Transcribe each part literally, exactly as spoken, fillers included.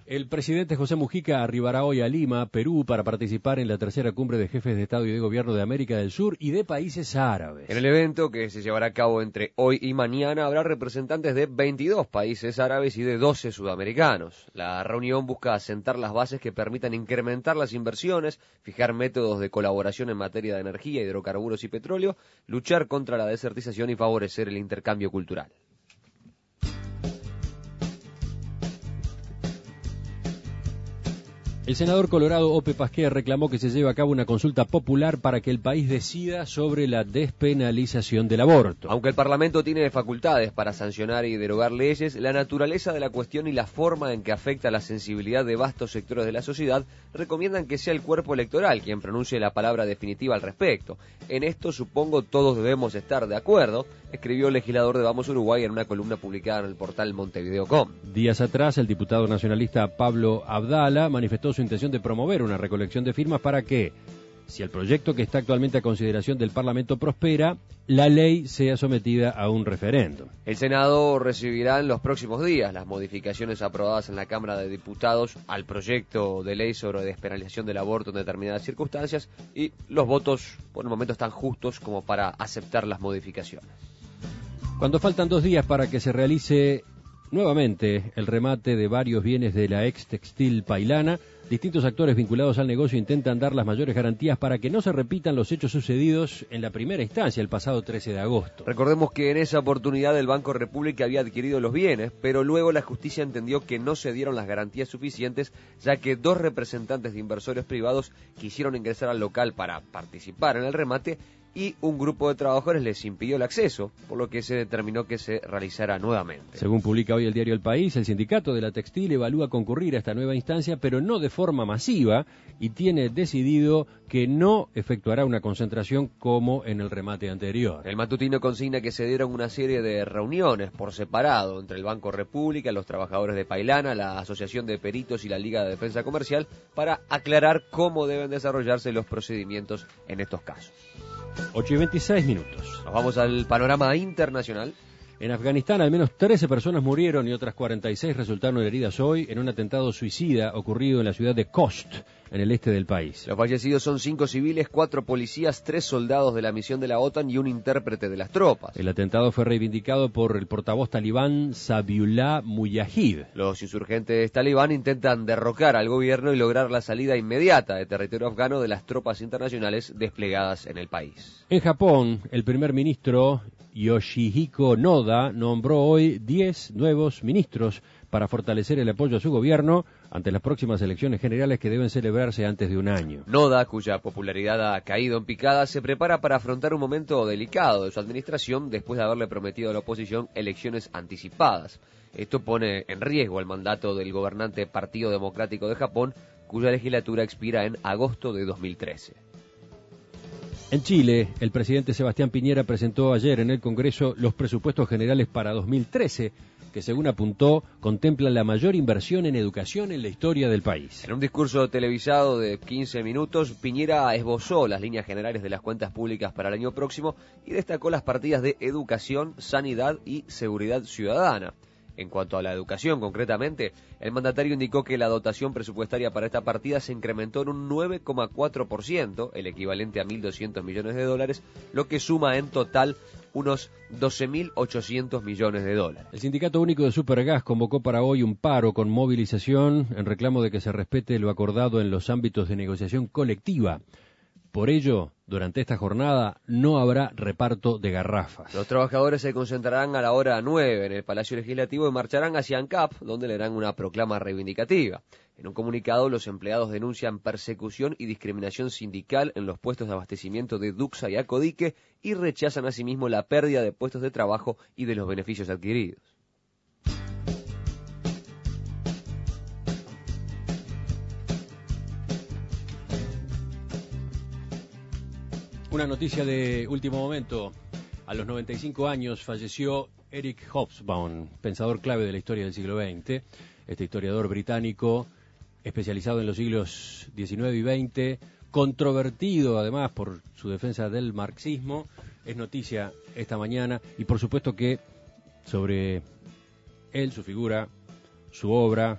El presidente José Mujica arribará hoy a Lima, Perú, para participar en la tercera cumbre de jefes de Estado y de Gobierno de América del Sur y de países árabes. En el evento, que se llevará a cabo entre hoy y mañana, habrá representantes de veintidós países árabes y de doce sudamericanos. La reunión busca asentar las bases que permitan incrementar las inversiones, fijar métodos de colaboración en materia de energía, hidrocarburos y petróleo, luchar contra la desertización y favorecer el intercambio cultural. El senador colorado Ope Pasquer reclamó que se lleve a cabo una consulta popular para que el país decida sobre la despenalización del aborto. Aunque el Parlamento tiene facultades para sancionar y derogar leyes, la naturaleza de la cuestión y la forma en que afecta la sensibilidad de vastos sectores de la sociedad recomiendan que sea el cuerpo electoral quien pronuncie la palabra definitiva al respecto. En esto supongo todos debemos estar de acuerdo, escribió el legislador de Vamos Uruguay en una columna publicada en el portal Montevideo punto com. Días atrás, el diputado nacionalista Pablo Abdala manifestó su intención de promover una recolección de firmas para que, si el proyecto que está actualmente a consideración del Parlamento prospera, la ley sea sometida a un referéndum. El Senado recibirá en los próximos días las modificaciones aprobadas en la Cámara de Diputados al proyecto de ley sobre despenalización del aborto en determinadas circunstancias y los votos por el momento están justos como para aceptar las modificaciones. Cuando faltan dos días para que se realice nuevamente el remate de varios bienes de la ex textil pailana, distintos actores vinculados al negocio intentan dar las mayores garantías para que no se repitan los hechos sucedidos en la primera instancia el pasado trece de agosto. Recordemos que en esa oportunidad el Banco República había adquirido los bienes, pero luego la justicia entendió que no se dieron las garantías suficientes, ya que dos representantes de inversores privados quisieron ingresar al local para participar en el remate y un grupo de trabajadores les impidió el acceso, por lo que se determinó que se realizara nuevamente. Según publica hoy el diario El País, el sindicato de la textil evalúa concurrir a esta nueva instancia, pero no de forma masiva, y tiene decidido que no efectuará una concentración como en el remate anterior. El matutino consigna que se dieron una serie de reuniones por separado entre el Banco República, los trabajadores de Pailana, la Asociación de Peritos y la Liga de Defensa Comercial para aclarar cómo deben desarrollarse los procedimientos en estos casos. ocho y veintiséis minutos. Nos vamos al panorama internacional. En Afganistán al menos trece personas murieron y otras cuarenta y seis resultaron heridas hoy en un atentado suicida ocurrido en la ciudad de Khost, en el este del país. Los fallecidos son cinco civiles, cuatro policías, tres soldados de la misión de la OTAN y un intérprete de las tropas. El atentado fue reivindicado por el portavoz talibán Zabiullah Mujahid. Los insurgentes talibán intentan derrocar al gobierno y lograr la salida inmediata de territorio afgano de las tropas internacionales desplegadas en el país. En Japón, el primer ministro Yoshihiko Noda nombró hoy diez nuevos ministros para fortalecer el apoyo a su gobierno ante las próximas elecciones generales que deben celebrarse antes de un año. Noda, cuya popularidad ha caído en picada, se prepara para afrontar un momento delicado de su administración después de haberle prometido a la oposición elecciones anticipadas. Esto pone en riesgo el mandato del gobernante Partido Democrático de Japón, cuya legislatura expira en agosto de dos mil trece. En Chile, el presidente Sebastián Piñera presentó ayer en el Congreso los presupuestos generales para dos mil trece, que según apuntó, contemplan la mayor inversión en educación en la historia del país. En un discurso televisado de quince minutos, Piñera esbozó las líneas generales de las cuentas públicas para el año próximo y destacó las partidas de educación, sanidad y seguridad ciudadana. En cuanto a la educación, concretamente, el mandatario indicó que la dotación presupuestaria para esta partida se incrementó en un nueve coma cuatro por ciento, el equivalente a mil doscientos millones de dólares, lo que suma en total unos doce mil ochocientos millones de dólares. El Sindicato Único de Supergas convocó para hoy un paro con movilización en reclamo de que se respete lo acordado en los ámbitos de negociación colectiva. Por ello, durante esta jornada no habrá reparto de garrafas. Los trabajadores se concentrarán a la hora nueve en el Palacio Legislativo y marcharán hacia ANCAP, donde le harán una proclama reivindicativa. En un comunicado, los empleados denuncian persecución y discriminación sindical en los puestos de abastecimiento de Duxa y Acodique y rechazan asimismo la pérdida de puestos de trabajo y de los beneficios adquiridos. Una noticia de último momento. A los noventa y cinco años falleció Eric Hobsbawm, pensador clave de la historia del siglo veinte. Este historiador británico, especializado en los siglos diecinueve y veinte, controvertido además por su defensa del marxismo, es noticia esta mañana. Y por supuesto que sobre él, su figura, su obra,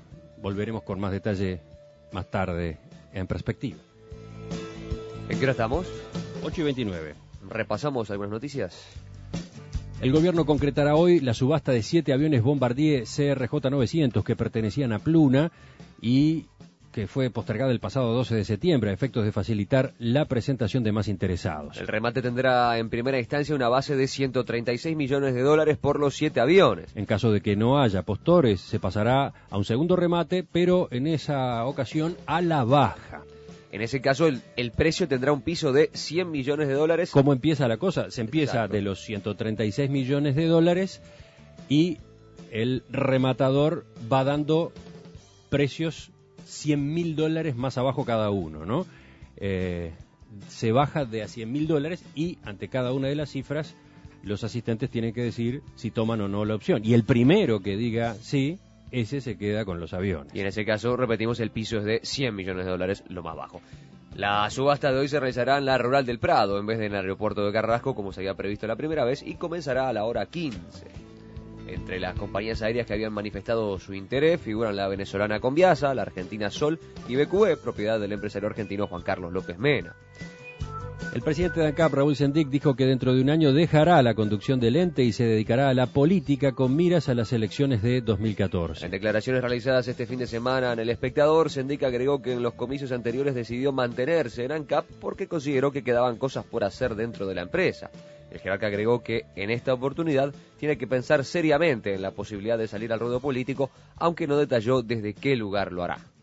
volveremos con más detalle más tarde en Perspectiva. ¿En qué hora estamos? ocho y veintinueve. Repasamos algunas noticias. El gobierno concretará hoy la subasta de siete aviones Bombardier C R J novecientos que pertenecían a Pluna y que fue postergada el pasado doce de septiembre a efectos de facilitar la presentación de más interesados. El remate tendrá en primera instancia una base de ciento treinta y seis millones de dólares por los siete aviones. En caso de que no haya postores, se pasará a un segundo remate, pero en esa ocasión a la baja. En ese caso, el, el precio tendrá un piso de cien millones de dólares. ¿Cómo empieza la cosa? Se empieza Exacto. de los ciento treinta y seis millones de dólares y el rematador va dando precios cien mil dólares más abajo cada uno, ¿no? Eh, se baja de a cien mil dólares y ante cada una de las cifras los asistentes tienen que decir si toman o no la opción. Y el primero que diga sí, ese se queda con los aviones. Y en ese caso, repetimos, el piso es de cien millones de dólares, lo más bajo. La subasta de hoy se realizará en la Rural del Prado, en vez de en el aeropuerto de Carrasco, como se había previsto la primera vez, y comenzará a la hora quince. Entre las compañías aéreas que habían manifestado su interés figuran la venezolana Conviasa, la argentina Sol y B Q E, propiedad del empresario argentino Juan Carlos López Mena. El presidente de ANCAP, Raúl Sendic, dijo que dentro de un año dejará la conducción del ente y se dedicará a la política con miras a las elecciones de dos mil catorce. En declaraciones realizadas este fin de semana en El Espectador, Sendic agregó que en los comicios anteriores decidió mantenerse en ANCAP porque consideró que quedaban cosas por hacer dentro de la empresa. El jerarca agregó que en esta oportunidad tiene que pensar seriamente en la posibilidad de salir al ruedo político, aunque no detalló desde qué lugar lo hará.